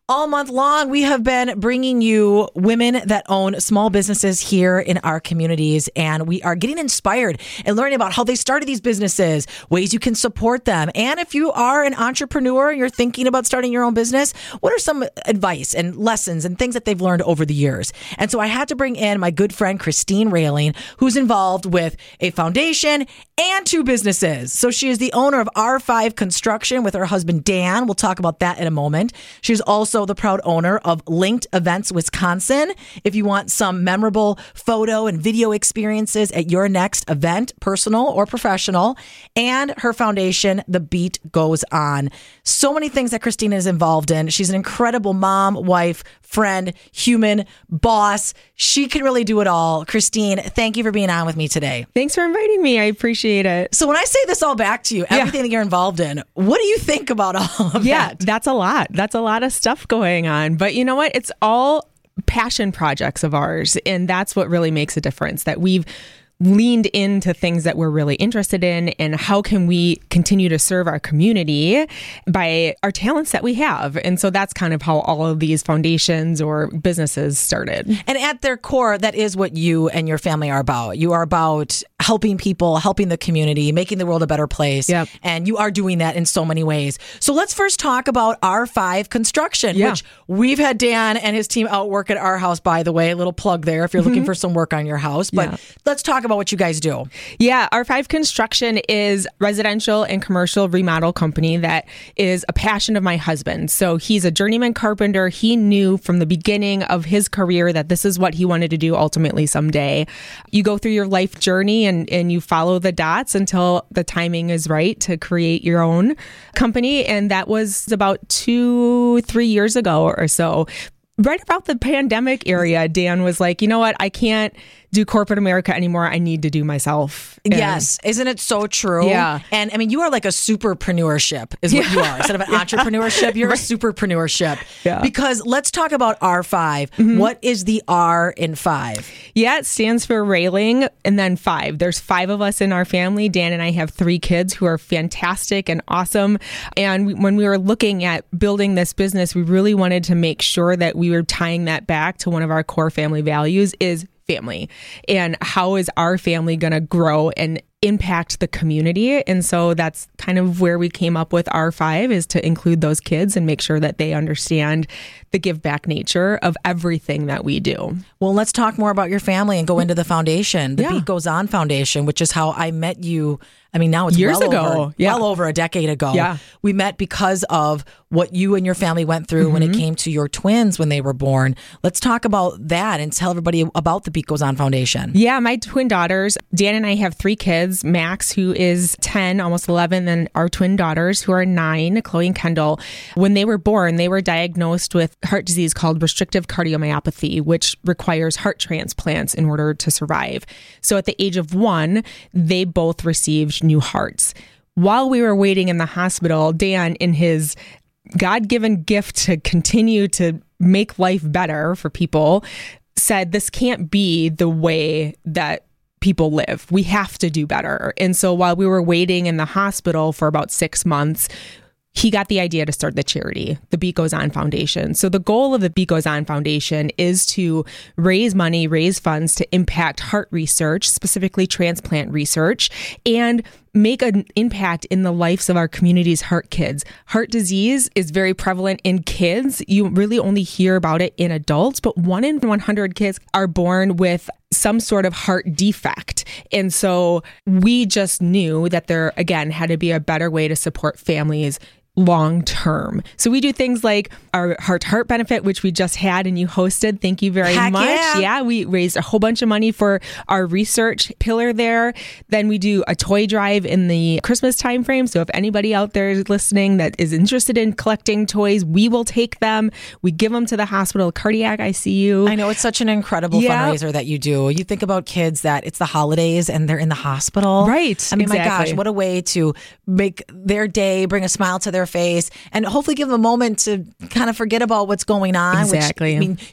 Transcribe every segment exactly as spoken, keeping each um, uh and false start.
All month long, we have been bringing you women that own small businesses here in our communities, and we are getting inspired and learning about how they started these businesses, ways you can support them. And if you are an entrepreneur and you're thinking about starting your own business, what are some advice and lessons and things that they've learned over the years? And so I had to bring in my good friend, Christine Railing, who's involved with a foundation and two businesses. So she is the owner of R five Construction with her husband, Dan. We'll talk about that in a moment. She's also the proud owner of Linked Events Wisconsin. If you want some memorable photo and video experiences at your next event, personal or professional, and her foundation, The Beat Goes On. So many things that Christina is involved in. She's an incredible mom, wife, friend, human, boss. She can really do it all. Christine, thank you for being on with me today. Thanks for inviting me. I appreciate it. So when I say this all back to you, everything yeah. that you're involved in, what do you think about all of yeah, that? Yeah, that's a lot. That's a lot of stuff going on. But you know what? It's all passion projects of ours. And that's what really makes a difference, that we've leaned into things that we're really interested in, and how can we continue to serve our community by our talents that we have. And so that's kind of how all of these foundations or businesses started. And at their core, that is what you and your family are about. You are about helping people, helping the community, making the world a better place. Yep. And you are doing that in so many ways. So let's first talk about R five Construction, yeah. which we've had Dan and his team out work at our house, by the way. A little plug there if you're mm-hmm. looking for some work on your house. But yeah. let's talk about what you guys do. Yeah, R five Construction is residential and commercial remodel company that is a passion of my husband. So he's a journeyman carpenter. He knew from the beginning of his career that this is what he wanted to do ultimately someday. You go through your life journey and, and you follow the dots until the timing is right to create your own company. And that was about two, three years ago or so. Right about the pandemic area, Dan was like, you know what, I can't do corporate America anymore. I need to do myself. And yes. Isn't it so true? Yeah. And I mean, you are like a superpreneurship is what yeah. you are. Instead of an entrepreneurship, you're right. a superpreneurship. Yeah. Because let's talk about R five. Mm-hmm. What is the R in five? Yeah, it stands for railing and then five. There's five of us in our family. Dan and I have three kids who are fantastic and awesome. And we, when we were looking at building this business, we really wanted to make sure that we were tying that back to one of our core family values is family, and how is our family going to grow and impact the community. And so that's kind of where we came up with R five, is to include those kids and make sure that they understand the give back nature of everything that we do. Well, let's talk more about your family and go into the foundation, the yeah. Beat Goes On Foundation, which is how I met you. I mean, now it's years well ago, over, yeah. well over a decade ago. Yeah. We met because of what you and your family went through mm-hmm. when it came to your twins when they were born. Let's talk about that and tell everybody about the Beat Goes On Foundation. Yeah, my twin daughters, Dan and I have three kids, Max, who is ten, almost eleven, and our twin daughters, who are nine, Chloe and Kendall. When they were born, they were diagnosed with heart disease called restrictive cardiomyopathy, which requires heart transplants in order to survive. So at the age of one, they both received new hearts. While we were waiting in the hospital, Dan, in his God-given gift to continue to make life better for people, said, this can't be the way that people live. We have to do better. And so while we were waiting in the hospital for about six months, he got the idea to start the charity, the Beat Goes On Foundation. So the goal of the Beat Goes On Foundation is to raise money, raise funds to impact heart research, specifically transplant research, and make an impact in the lives of our community's heart kids. Heart disease is very prevalent in kids. You really only hear about it in adults, but one in one hundred kids are born with some sort of heart defect. And so we just knew that there, again, had to be a better way to support families long term. So we do things like our Heart to Heart benefit, which we just had and you hosted. Thank you very Heck much. Yeah. yeah, we raised a whole bunch of money for our research pillar there. Then we do a toy drive in the Christmas timeframe. So if anybody out there is listening that is interested in collecting toys, we will take them. We give them to the hospital, cardiac I C U. I know, it's such an incredible yeah. fundraiser that you do. You think about kids that it's the holidays and they're in the hospital. Right. I mean, exactly. my gosh, what a way to make their day, bring a smile to their face, and hopefully give them a moment to kind of forget about what's going on. Exactly. Which, I mean, you've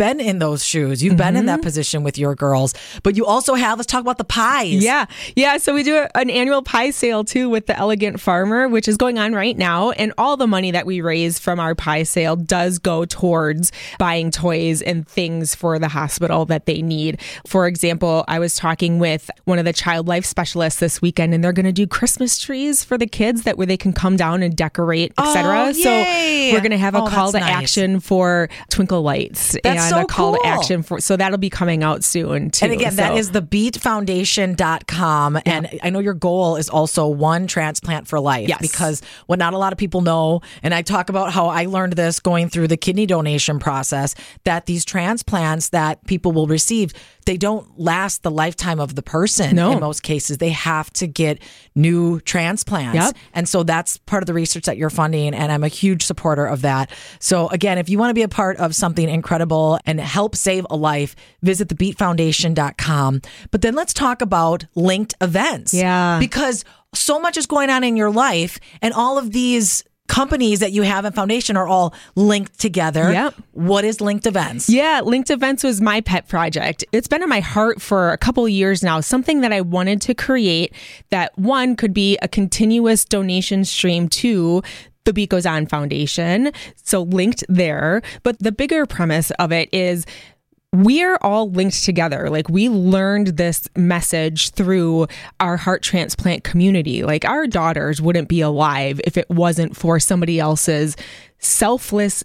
been in those shoes. You've mm-hmm. been in that position with your girls. But you also have, let's talk about the pies. Yeah. Yeah. So we do a, an annual pie sale too with the Elegant Farmer, which is going on right now. And all the money that we raise from our pie sale does go towards buying toys and things for the hospital that they need. For example, I was talking with one of the child life specialists this weekend, and they're going to do Christmas trees for the kids that where they can come down and decorate, et cetera. Oh, so we're going to have a oh, call to nice. action for twinkle lights that's and so a call cool. to action for, so that'll be coming out soon too. And again, so. that is the beat foundation dot com. Yeah. And I know your goal is also one transplant for life, yes. because what not a lot of people know, and I talk about how I learned this going through the kidney donation process, that these transplants that people will receive, they don't last the lifetime of the person. No. In most cases, they have to get new transplants. Yep. And so that's part of the research that you're funding. And I'm a huge supporter of that. So again, if you want to be a part of something incredible and help save a life, visit the beat foundation dot com. But then let's talk about linked events. Yeah. Because so much is going on in your life, and all of these companies that you have in Foundation are all linked together. Yep. What is Linked Events? Yeah, Linked Events was my pet project. It's been in my heart for a couple of years now, something that I wanted to create that, one, could be a continuous donation stream to the Beat Goes On Foundation. So linked there. But the bigger premise of it is we're all linked together. Like, we learned this message through our heart transplant community. Like, our daughters wouldn't be alive if it wasn't for somebody else's selfless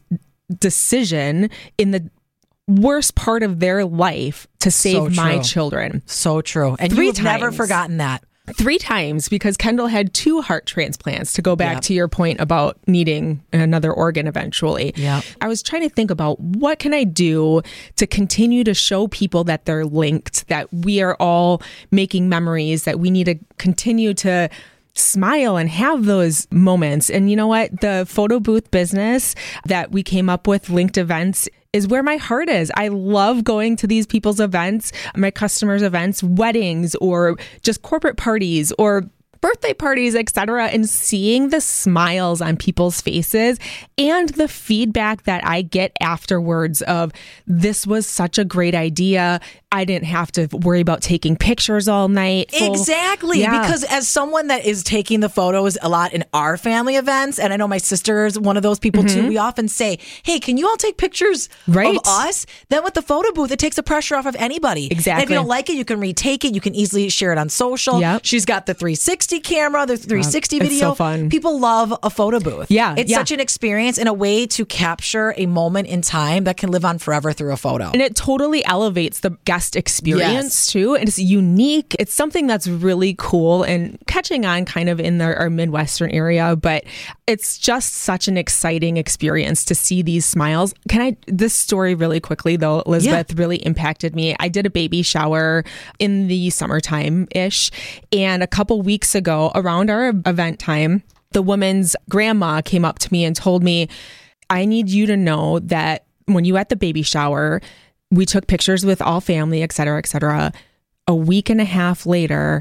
decision in the worst part of their life to save So my true. children. So true. And Three you've never times. forgotten that. Three times, because Kendall had two heart transplants, to go back Yep. to your point about needing another organ eventually. Yep. I was trying to think about what can I do to continue to show people that they're linked, that we are all making memories, that we need to continue to smile and have those moments. And you know what? The photo booth business that we came up with, Linked Events, is where my heart is. I love going to these people's events, my customers' events, weddings, or just corporate parties, or birthday parties, et cetera, and seeing the smiles on people's faces and the feedback that I get afterwards of, this was such a great idea. I didn't have to worry about taking pictures all night. Full. Exactly. Yeah. Because as someone that is taking the photos a lot in our family events, and I know my sister is one of those people mm-hmm. too, we often say, hey, can you all take pictures right. of us? Then with the photo booth, it takes the pressure off of anybody. Exactly. And if you don't like it, you can retake it. You can easily share it on social. Yep. She's got the three sixty camera, the three sixty uh, it's video. so fun. People love a photo booth. Yeah. It's yeah. such an experience and a way to capture a moment in time that can live on forever through a photo. And it totally elevates the guest experience Yes. too. And it's unique. It's something that's really cool and catching on kind of in the, our Midwestern area, but it's just such an exciting experience to see these smiles. Can I, this story really quickly though, Elizabeth, yeah. really impacted me. I did a baby shower in the summertime ish. And a couple weeks ago around our event time, the woman's grandma came up to me and told me, I need you to know that when you at the baby shower, we took pictures with all family, et cetera, et cetera. A week and a half later,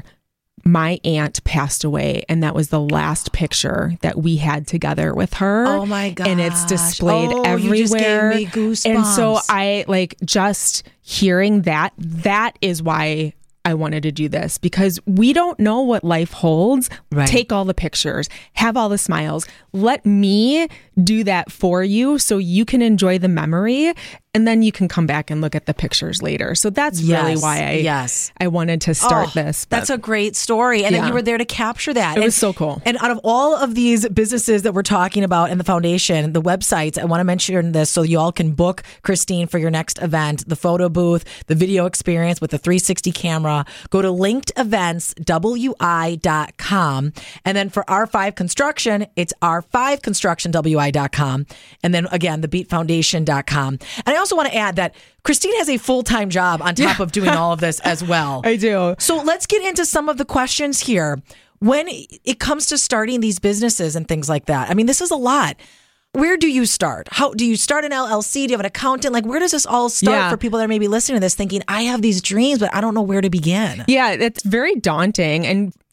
my aunt passed away, and that was the last picture that we had together with her. Oh my gosh. And it's displayed oh, everywhere. You just gave me goosebumps. And so I like just hearing that, that is why I wanted to do this, because we don't know what life holds. Right. Take all the pictures, have all the smiles. Let me do that for you so you can enjoy the memory, and then you can come back and look at the pictures later. So that's yes, really why I yes. I wanted to start oh, this. That's a great story. And yeah. then you were there to capture that. It and, was so cool. And out of all of these businesses that we're talking about in the foundation, the websites, I want to mention this so you all can book Christine for your next event, the photo booth, the video experience with the three sixty camera. Go to linked events w i dot com. And then for R five Construction, it's r five construction w i dot com. And then again, the beat foundation dot com. And I also want to add that Christine has a full-time job on top yeah. of doing all of this as well. I do. So let's get into some of the questions here. When it comes to starting these businesses and things like that, I mean, this is a lot. Where do you start? How do you start an L L C? Do you have an accountant? Like, where does this all start yeah. for people that are maybe listening to this thinking, I have these dreams, but I don't know where to begin? Yeah, it's very daunting. And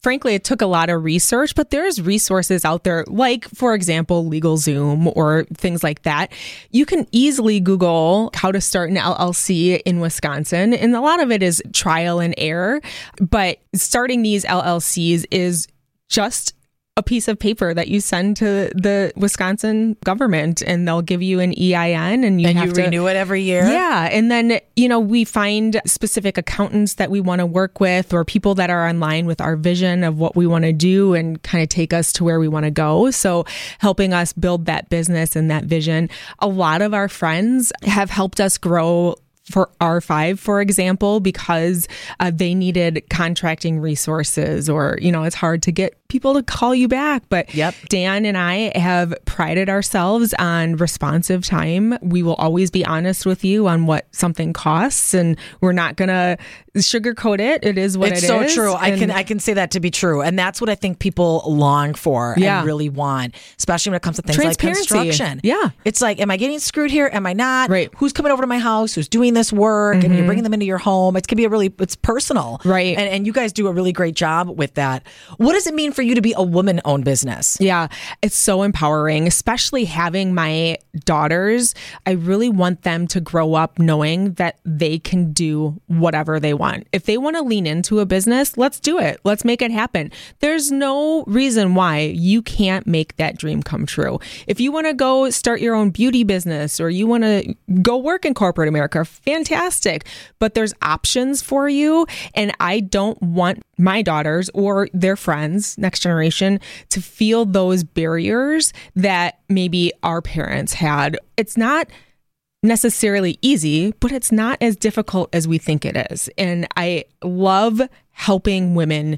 frankly, it took a lot of research, but there's resources out there, like, for example, LegalZoom or things like that. You can easily Google how to start an L L C in Wisconsin, and a lot of it is trial and error. But starting these L L Cs is just a piece of paper that you send to the Wisconsin government, and they'll give you an E I N, and you and have you to renew it every year. Yeah. And then, you know, we find specific accountants that we want to work with, or people that are in line with our vision of what we want to do and kind of take us to where we want to go. So helping us build that business and that vision. A lot of our friends have helped us grow for R five, for example, because uh, they needed contracting resources, or, you know, it's hard to get people to call you back. But yep. Dan and I have prided ourselves on responsive time. We will always be honest with you on what something costs, and we're not going to sugarcoat it. It is what it's it so is. true. I And can I can say that to be true. And that's what I think people long for Yeah. and really want, especially when it comes to things like Transparency. construction. Yeah. It's like, am I getting screwed here? Am I not? Right. Who's coming over to my house? Who's doing this work? Mm-hmm. And you're bringing them into your home. It can be a really, it's personal. Right. And, and you guys do a really great job with that. What does it mean for you to be a woman-owned business? Yeah, it's so empowering, especially having my daughters. I really want them to grow up knowing that they can do whatever they want. If they want to lean into a business, let's do it. Let's make it happen. There's no reason why you can't make that dream come true. If you want to go start your own beauty business, or you want to go work in corporate America, fantastic. But there's options for you. And I don't want my daughters or their friends, next generation, to feel those barriers that maybe our parents had. It's not necessarily easy, but it's not as difficult as we think it is. And I love helping women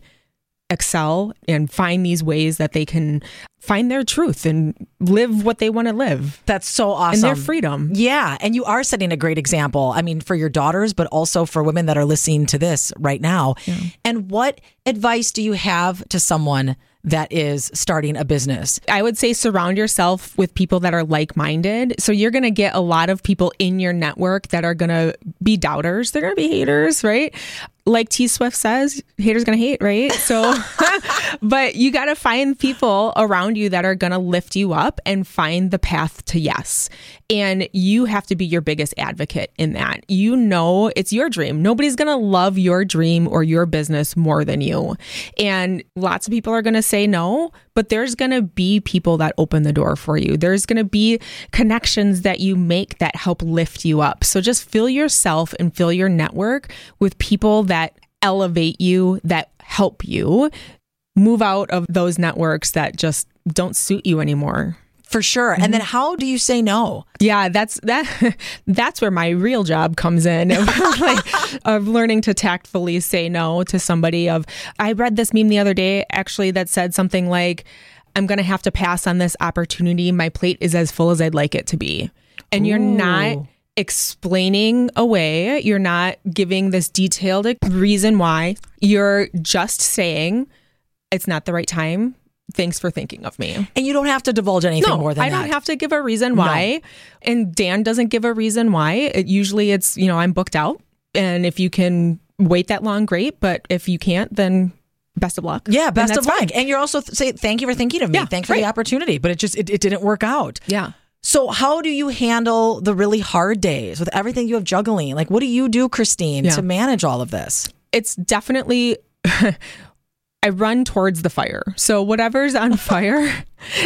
excel and find these ways that they can find their truth and live what they want to live. That's so awesome. And their freedom. Yeah. And you are setting a great example. I mean, for your daughters, but also for women that are listening to this right now. Yeah. And what advice do you have to someone that is starting a business? I would say surround yourself with people that are like-minded. So you're going to get a lot of people in your network that are going to be doubters. They're going to be haters, right? Like T Swift says, haters going to hate, right? So, but you got to find people around you that are going to lift you up and find the path to yes. And you have to be your biggest advocate in that. You know, it's your dream. Nobody's going to love your dream or your business more than you. And lots of people are going to say no, but there's going to be people that open the door for you. There's going to be connections that you make that help lift you up. So just fill yourself and fill your network with people that that elevate you, that help you move out of those networks that just don't suit you anymore. For sure. Mm-hmm. And then how do you say no? Yeah, that's that. That's where my real job comes in, like, of learning to tactfully say no to somebody. Of I read this meme the other day, actually, that said something like, "I'm going to have to pass on this opportunity. My plate is as full as I'd like it to be," and Ooh. You're not explaining away. You're not giving this detailed reason why. You're just saying it's not the right time. Thanks for thinking of me. And you don't have to divulge anything no, more than I that. don't have to give a reason why. No. And Dan doesn't give a reason why. It, usually it's, you know, I'm booked out. And if you can wait that long, great. But if you can't, then best of luck. Yeah, best of luck. Fine. And you're also th- say thank you for thinking of me. Yeah, Thanks for right. the opportunity. But it just, it, it didn't work out. Yeah. So how do you handle the really hard days with everything you have juggling? Like, what do you do, Christine, yeah. to manage all of this? It's definitely, I run towards the fire. So whatever's on fire,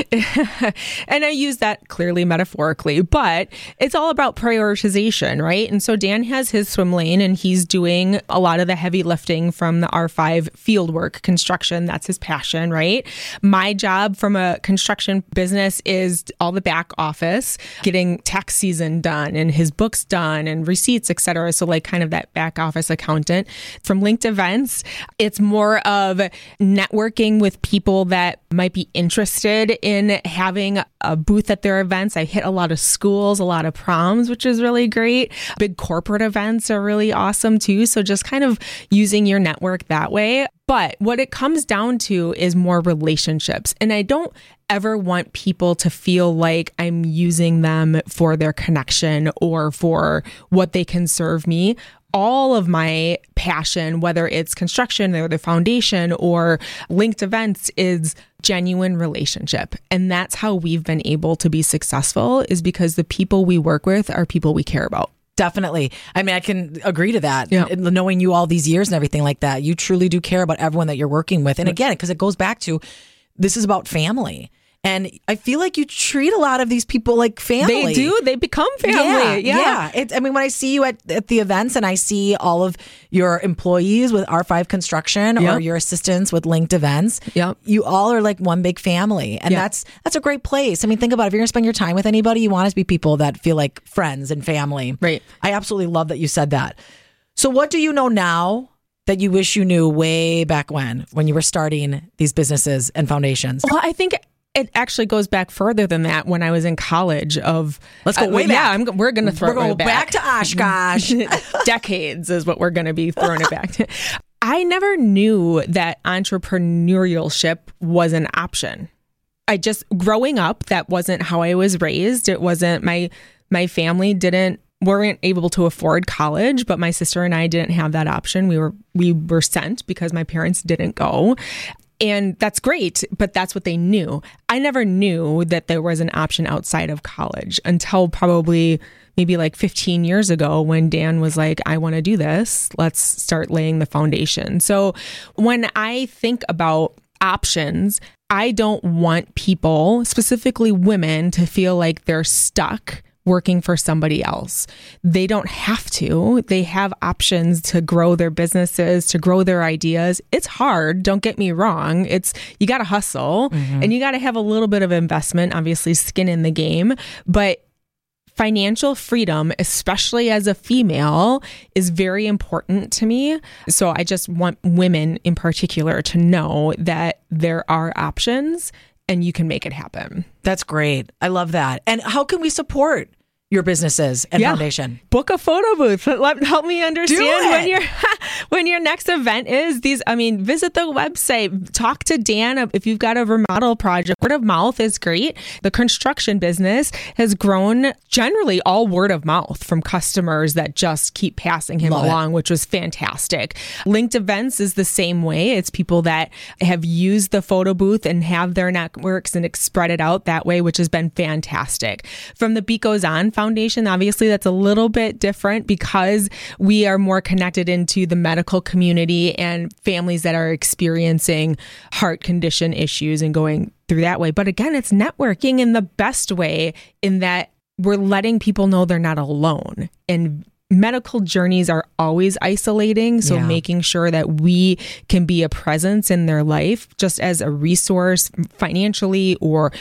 and I use that clearly metaphorically, but it's all about prioritization, right? And so Dan has his swim lane and he's doing a lot of the heavy lifting from the R five field work, construction. That's his passion, right? My job from a construction business is all the back office, getting tax season done and his books done and receipts, et cetera. So like kind of that back office accountant. From Linked Events, it's more of networking with people that might be interested in having a booth at their events. I hit a lot of schools, a lot of proms, which is really great. Big corporate events are really awesome too. So just kind of using your network that way. But what it comes down to is more relationships. And I don't ever want people to feel like I'm using them for their connection or for what they can serve me. all of my passion, whether it's construction or the foundation or linked events, is genuine relationship. And that's how we've been able to be successful, is because the people we work with are people we care about. Definitely. I mean, I can agree to that. Yeah. Knowing you all these years and everything like that, you truly do care about everyone that you're working with. And again, because it goes back to, this is about family. And I feel like you treat a lot of these people like family. They do. They become family. Yeah. Yeah. yeah. It, I mean, when I see you at, at the events and I see all of your employees with R five Construction Yep. or your assistants with Linked Events, Yep. you all are like one big family. And Yep. that's that's a great place. I mean, think about it. If you're going to spend your time with anybody, you want it to be people that feel like friends and family. Right. I absolutely love that you said that. So what do you know now that you wish you knew way back when, when you were starting these businesses and foundations? Well, I think it actually goes back further than that. When I was in college, of Let's go way uh, back. Yeah, I'm, we're going to throw We're going it back. back to Oshkosh. Decades is what we're going to be throwing it back to. I never knew that entrepreneurship was an option. I just, growing up, that wasn't how I was raised. It wasn't, my my family didn't weren't able to afford college, but my sister and I didn't have that option. We were we were sent because my parents didn't go. And that's great, but that's what they knew. I never knew that there was an option outside of college until probably maybe like fifteen years ago, when Dan was like, I want to do this. Let's start laying the foundation. So when I think about options, I don't want people, specifically women, to feel like they're stuck working for somebody else. They don't have to. They have options to grow their businesses, to grow their ideas. It's hard. Don't get me wrong. It's, you got to hustle mm-hmm. and you got to have a little bit of investment, obviously skin in the game, but financial freedom, especially as a female, is very important to me. So I just want women in particular to know that there are options and you can make it happen. That's great. I love that. And how can we support your businesses and yeah. foundation? Book a photo booth. Let, help me understand when your when your next event is. These, I mean, visit the website. Talk to Dan if you've got a remodel project. Word of mouth is great. The construction business has grown generally all word of mouth from customers that just keep passing him Love along, it. which was fantastic. Linked Events is the same way. It's people that have used the photo booth and have their networks and spread it out that way, which has been fantastic. From the Beat Goes On Foundation, obviously that's a little bit different because we are more connected into the medical community and families that are experiencing heart condition issues and going through that way. But again, it's networking in the best way, in that we're letting people know they're not alone. And medical journeys are always isolating. So Yeah. making sure that we can be a presence in their life, just as a resource financially, or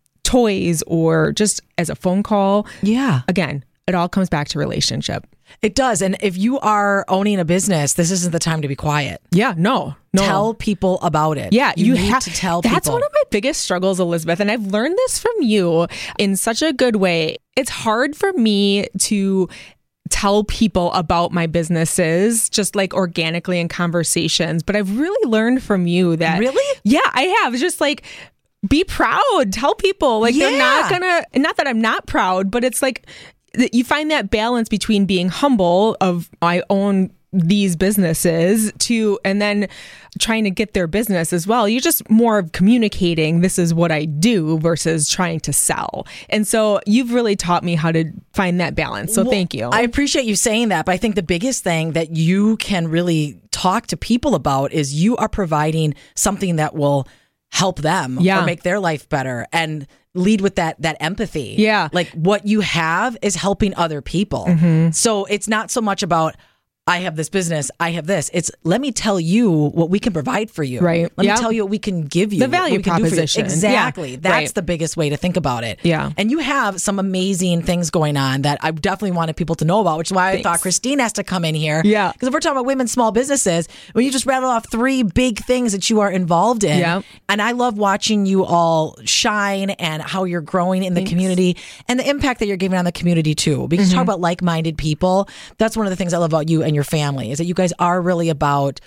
toys, or just as a phone call. Yeah. Again, it all comes back to relationship. It does. And if you are owning a business, this isn't the time to be quiet. Yeah, no, no. Tell people about it. Yeah, you, you need have to tell That's people. one of my biggest struggles, Elizabeth. And I've learned this from you in such a good way. It's hard for me to tell people about my businesses just like organically in conversations. But I've really learned from you that. Really? Yeah, I have. It's just like, be proud. Tell people. Like, Yeah. they're not gonna, not that I'm not proud, but it's like, that you find that balance between being humble of I own these businesses to, and then trying to get their business as well. You're just more of communicating, this is what I do, versus trying to sell. And so you've really taught me how to find that balance. So Well, thank you. I appreciate you saying that, but I think the biggest thing that you can really talk to people about is you are providing something that will help them Yeah. or make their life better, and lead with that that empathy. Yeah. Like, what you have is helping other people. Mm-hmm. So it's not so much about, I have this business, I have this. It's, let me tell you what we can provide for you. Right. Let Yep. me tell you what we can give you. The what value we can do for you. proposition. Exactly. Yeah. That's Right. the biggest way to think about it. Yeah. And you have some amazing things going on that I definitely wanted people to know about, which is why Thanks. I thought Christine has to come in here. Yeah. Because if we're talking about women's small businesses, when you just rattle off three big things that you are involved in. Yeah. And I love watching you all shine and how you're growing in the community and the impact that you're giving on the community too. Because you talk about like-minded people. That's one of the things I love about you and your family, is that you guys are really about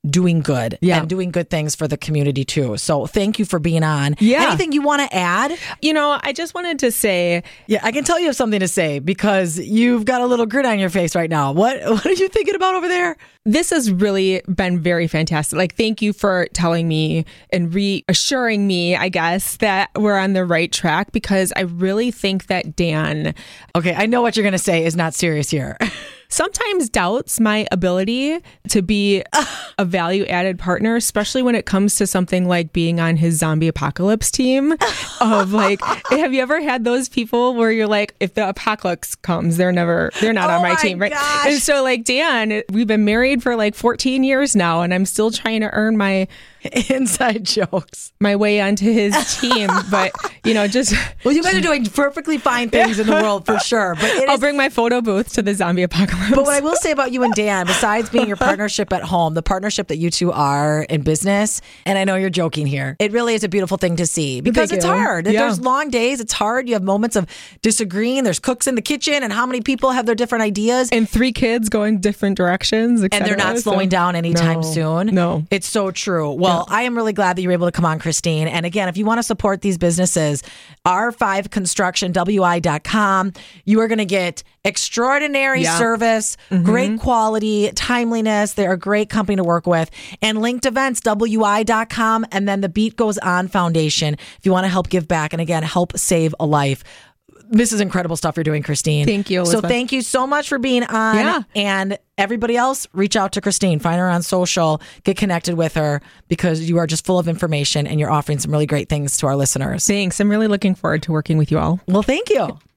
doing good Yeah. and doing good things for the community too. So thank you for being on. Yeah. Anything you want to add? You know, I just wanted to say, Yeah, I can tell you have something to say because you've got a little grin on your face right now. What what are you thinking about over there? this has really been very fantastic. Like, thank you for telling me and reassuring me, I guess, that we're on the right track, because I really think that Dan, Okay, I know what you're going to say is not serious here. sometimes doubts my ability to be a value added partner, especially when it comes to something like being on his zombie apocalypse team. Of like, have you ever had those people where you're like, if the apocalypse comes, they're never, they're not Oh on my, my team, right? gosh. And so, like, Dan, we've been married for like fourteen years now, and I'm still trying to earn my Inside jokes. my way onto his team. But you know, just Well, you guys are doing perfectly fine things in the world for sure. But it I'll is, bring my photo booth to the zombie apocalypse. but what I will say about you and Dan, besides being your partnership at home, the partnership that you two are in business, and I know you're joking here, it really is a beautiful thing to see because Thank it's you. hard. Yeah. There's long days. It's hard. You have moments of disagreeing. There's cooks in the kitchen, and how many people have their different ideas. and three kids going different directions, et And they're cetera. not slowing So- down anytime No. soon. No. It's so true. Well, I am really glad that you were able to come on, Christine. And again, if you want to support these businesses, R five construction W I dot com, you are going to get extraordinary Yeah. service, great quality, timeliness. They're a great company to work with. And linked events, W I dot com, and then the Beat Goes On Foundation if you want to help give back and again, help save a life. This is incredible stuff you're doing, Christine. Thank you, So Elizabeth. thank you so much for being on. Yeah. And everybody else, reach out to Christine. Find her on social. Get connected with her because you are just full of information and you're offering some really great things to our listeners. Thanks. I'm really looking forward to working with you all. Well, thank you.